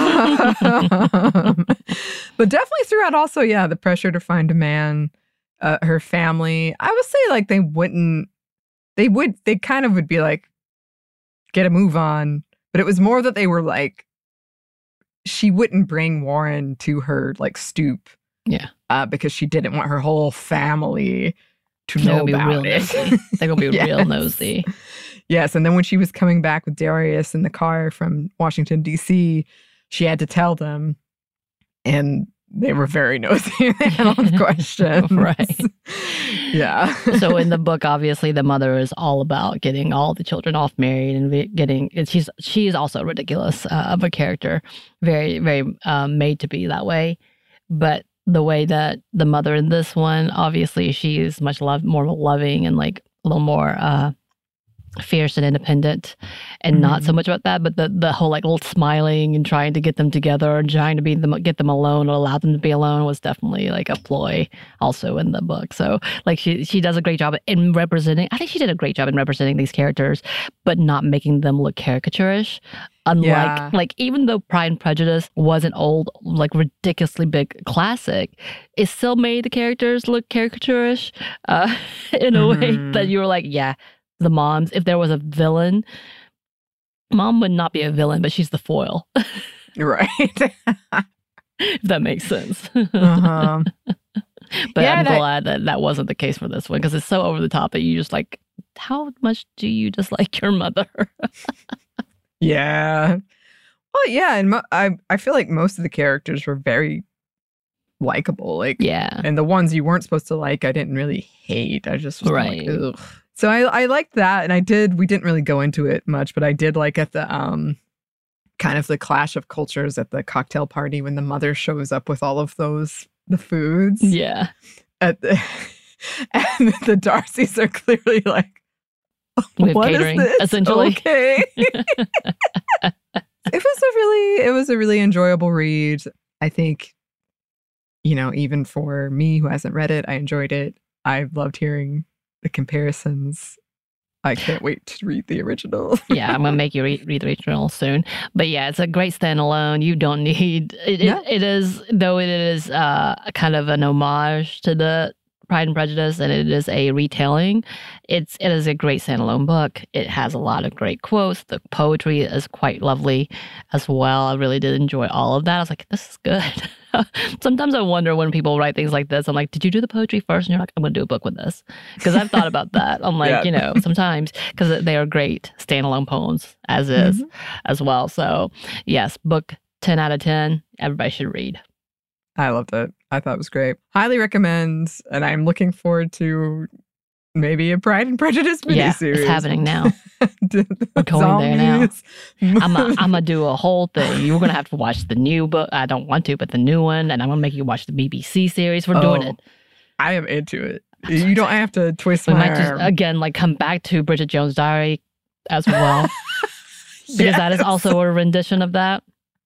um, but definitely throughout also, yeah, the pressure to find a man, uh, her family. I would say like they wouldn't, they would, they kind of would be like, get a move on. But it was more that they were like, she wouldn't bring Warren to her like stoop. Yeah. Uh, because she didn't want her whole family to know be about real it. Nosy. They're going to be Yes. real nosy. Yes, and then when she was coming back with Darius in the car from Washington, D C, she had to tell them, and they were very nosy. They had a lot of questions. Right. Yeah. So in the book, obviously, the mother is all about getting all the children off married and getting, and she's she is also ridiculous uh, of a character, very, very um, made to be that way. But the way that the mother in this one, obviously, she is much love, more loving and like a little more... Uh, fierce and independent, and mm-hmm. not so much about that, but the the whole like little smiling and trying to get them together and trying to be them get them alone or allow them to be alone was definitely like a ploy also in the book. So like she she does a great job in representing. I think she did a great job in representing these characters, but not making them look caricaturish. Unlike, yeah. like, even though Pride and Prejudice was an old, like, ridiculously big classic, it still made the characters look caricaturish uh, in a mm-hmm. way that you were like, yeah, the moms, if there was a villain, mom would not be a villain, but she's the foil. Right. If that makes sense. Uh-huh. But yeah, I'm that, glad that that wasn't the case for this one, because it's so over the top that you just like, how much do you dislike your mother? Yeah. Well, yeah, and mo- I I feel like most of the characters were very likable. Like, yeah, and the ones you weren't supposed to like, I didn't really hate. I just was right. like, ugh. So I I liked that, and I did. We didn't really go into it much, but I did like at the um kind of the clash of cultures at the cocktail party when the mother shows up with all of those the foods. Yeah, at the, and the Darcys are clearly like, with what catering, is this? essentially. Okay. It was a really, it was a really enjoyable read. I think, you know, even for me who hasn't read it, I enjoyed it. I loved hearing the comparisons. I can't wait to read the original. Yeah, I'm gonna make you read, read the original soon. But yeah, it's a great standalone. You don't need it. Yeah. It, it is, though it is uh, kind of an homage to the Pride and Prejudice, and it is a retelling. It's it is a great standalone book. It has a lot of great quotes. The poetry is quite lovely as well. I really did enjoy all of that. I was like, this is good. Sometimes I wonder when people write things like this, I'm like, did you do the poetry first? And you're like, I'm going to do a book with this. Because I've thought about that. I'm like, yeah. you know, sometimes, because they are great standalone poems as is mm-hmm. as well. So yes, book ten out of ten. Everybody should read. I loved it. I thought it was great. Highly recommend. And I'm looking forward to maybe a Pride and Prejudice miniseries. Yeah, it's happening now. We're going Zombies. there now. I'm going to do a whole thing. You're going to have to watch the new book. I don't want to, but the new one. And I'm going to make you watch the B B C series. We're oh, doing it. I am into it. You don't have to twist we my might arm. Just, again, like come back to Bridget Jones' Diary as well. Because yes. that is also a rendition of that.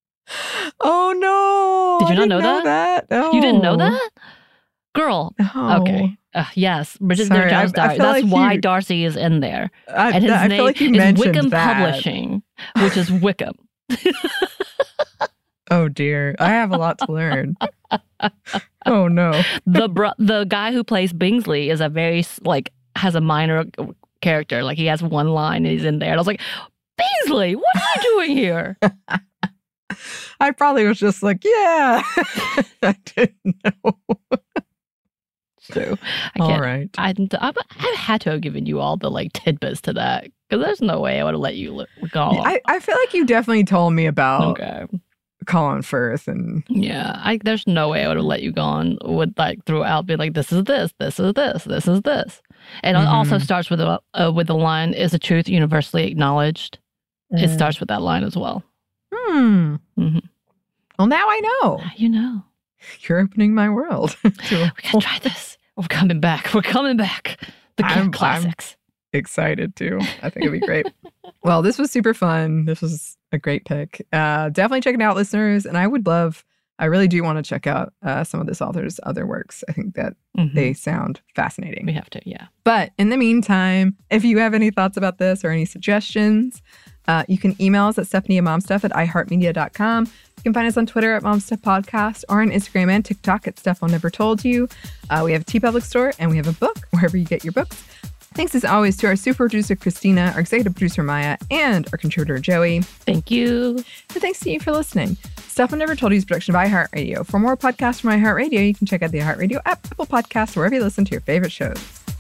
Oh no! Did you not know, know that? that? No. You didn't know that, girl? No. Okay. Uh, yes, Bridget Sorry, Jones' I, Diary. I That's like why you, Darcy is in there, I, and his I name feel like you is mentioned Wickham that. Publishing, which is Wickham. Oh dear, I have a lot to learn. Oh no. the bro- the guy who plays Bingsley is a very like has a minor character. Like he has one line and he's in there. And I was like, Bingsley, what are you doing here? I probably was just like, yeah. I didn't know. So I all can't, right. I, I, I had to have given you all the like tidbits to that because there's no way I would have let you go. I, I feel like you definitely told me about okay. Colin Firth and yeah. I there's no way I would have let you go on with like throughout. Be like, this is this, this is this, this is this, and mm-hmm. it also starts with a uh, with the line, "Is the truth universally acknowledged?" Mm. It starts with that line as well. Hmm. Mm-hmm. Well, now I know. You know. You're opening my world. We gotta try this. We're coming back. We're coming back. The I'm, classics. I'm excited too. I think it'd be great. Well, this was super fun. This was a great pick. Uh, definitely check it out, listeners. And I would love, I really do want to check out uh, some of this author's other works. I think that mm-hmm. they sound fascinating. We have to, yeah. But in the meantime, if you have any thoughts about this or any suggestions, uh, you can email us at stephanie at momstuff at i heart media dot com. You can find us on Twitter at momstuffpodcast or on Instagram and TikTok at Stuff I'll Never Told You. Uh, we have a TeePublic store and we have a book wherever you get your books. Thanks as always to our super producer, Christina, our executive producer, Maya, and our contributor, Joey. Thank you. And thanks to you for listening. Stuff I Never Told You is a production of iHeartRadio. For more podcasts from iHeartRadio, you can check out the iHeartRadio app, Apple Podcasts, wherever you listen to your favorite shows.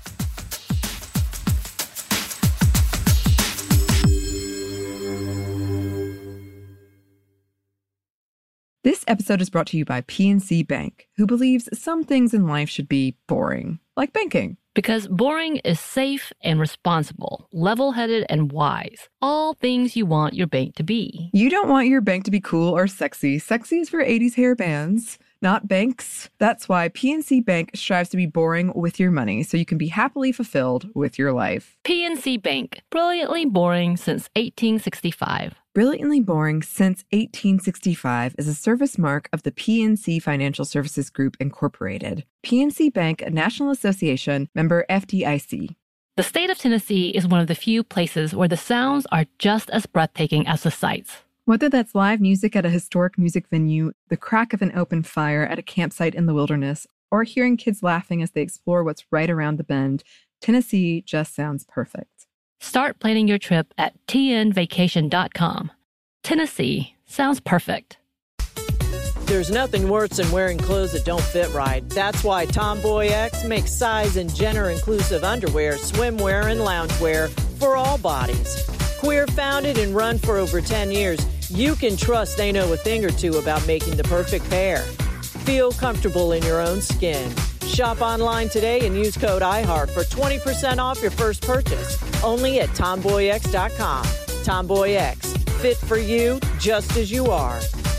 This episode is brought to you by P N C Bank, who believes some things in life should be boring, like banking. Because boring is safe and responsible, level-headed and wise. All things you want your bank to be. You don't want your bank to be cool or sexy. Sexy is for eighties hair bands. not banks. That's why P N C Bank strives to be boring with your money so you can be happily fulfilled with your life. P N C Bank, brilliantly boring since eighteen sixty-five. Brilliantly Boring Since eighteen sixty-five is a service mark of the P N C Financial Services Group, Incorporated. P N C Bank, a National Association, member F D I C. The state of Tennessee is one of the few places where the sounds are just as breathtaking as the sights. Whether that's live music at a historic music venue, the crack of an open fire at a campsite in the wilderness, or hearing kids laughing as they explore what's right around the bend, Tennessee just sounds perfect. Start planning your trip at T N vacation dot com. Tennessee sounds perfect. There's nothing worse than wearing clothes that don't fit right. That's why Tomboy X makes size and gender-inclusive underwear, swimwear, and loungewear for all bodies. Queer-founded and run for over ten years, you can trust they know a thing or two about making the perfect pair. Feel comfortable in your own skin. Shop online today and use code iHeart for twenty percent off your first purchase. Only at Tomboy X dot com. Tomboy X. Fit for you just as you are.